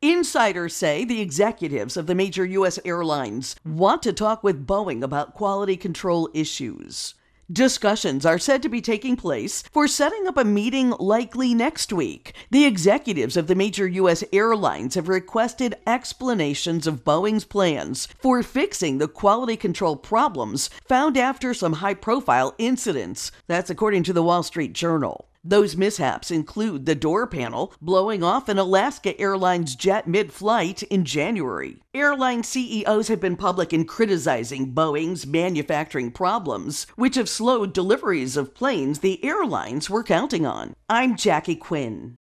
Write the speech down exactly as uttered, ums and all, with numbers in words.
Insiders say the executives of the major U S airlines want to talk with Boeing about quality control issues. Discussions are said to be taking place for setting up a meeting likely next week. The executives of the major U S airlines have requested explanations of Boeing's plans for fixing the quality control problems found after some high-profile incidents. That's according to the Wall Street Journal. Those mishaps include the door panel blowing off an Alaska Airlines jet mid-flight in January. Airline C E Os have been public in criticizing Boeing's manufacturing problems, which have slowed deliveries of planes the airlines were counting on. I'm Jackie Quinn.